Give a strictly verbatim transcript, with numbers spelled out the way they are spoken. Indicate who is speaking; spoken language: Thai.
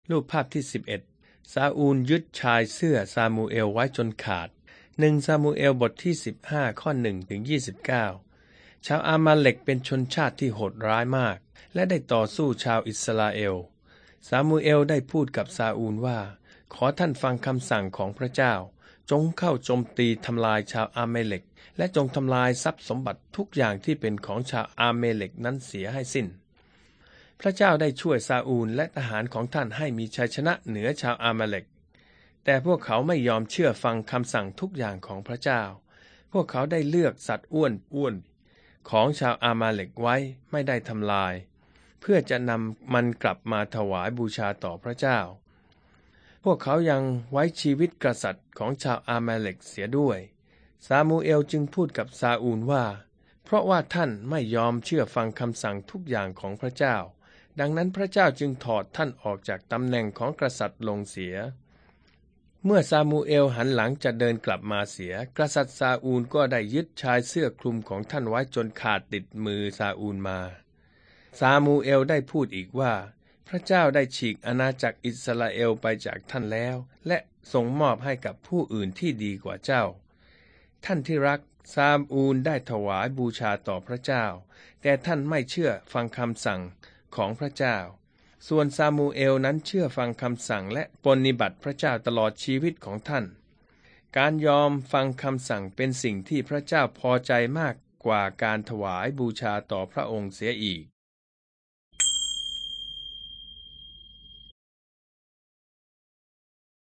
Speaker 1: รูปภาพที่สิบเอ็ดซาอูลยึดชายเสื้อซามูเอลไว้จนขาดหนึ่งซามูเอลบทที่สิบห้าข้อหนึ่งถึงยี่สิบเก้าชาวอามาเลกเป็นชนชาติที่โหดร้ายมากและได้ต่อสู้ชาวอิสราเอลซามูเอลได้พูดกับซาอูลว่าขอท่านฟังคำสั่งของพระเจ้าจงเข้าโจมตีทำลายชาวอาเมเลกและจงทำลายทรัพย์สมบัติทุกอย่างที่เป็นของชาวอาเมเลกนั้นเสียให้สิ้นพระเจ้าได้ช่วยซาอูลและทหารของท่านให้มีชัยชนะเหนือชาวอามาเลกแต่พวกเขาไม่ยอมเชื่อฟังคำสั่งทุกอย่างของพระเจ้าพวกเขาได้เลือกสัตว์อ้วนอ้วนของชาวอามาเลกไว้ไม่ได้ทำลายเพื่อจะนำมันกลับมาถวายบูชาต่อพระเจ้าพวกเขายังไว้ชีวิตกษัตริย์ของชาวอามาเลกเสียด้วยซามูเอลจึงพูดกับซาอูลว่าเพราะว่าท่านไม่ยอมเชื่อฟังคำสั่งทุกอย่างของพระเจ้าดังนั้นพระเจ้าจึงถอดท่านออกจากตำแหน่งของกษัตริย์ลงเสียเมื่อซามูเอลหันหลังจะเดินกลับมาเสียกษัตริย์ซาอูลก็ได้ยึดชายเสื้อคลุมของท่านไว้จนขาดติดมือซาอูลมาซามูเอลได้พูดอีกว่าพระเจ้าได้ฉีกอาณาจักรอิสราเอลไปจากท่านแล้วและส่งมอบให้กับผู้อื่นที่ดีกว่าเจ้าท่านที่รักซาอูลได้ถวายบูชาต่อพระเจ้าแต่ท่านไม่เชื่อฟังคำสั่งของพระเจ้าส่วนซามูเอลนั้นเชื่อฟังคำสั่งและปฏิบัติพระเจ้าตลอดชีวิตของท่านการยอมฟังคำสั่งเป็นสิ่งที่พระเจ้าพอใจมากกว่าการถวายบูชาต่อพระองค์เสียอีก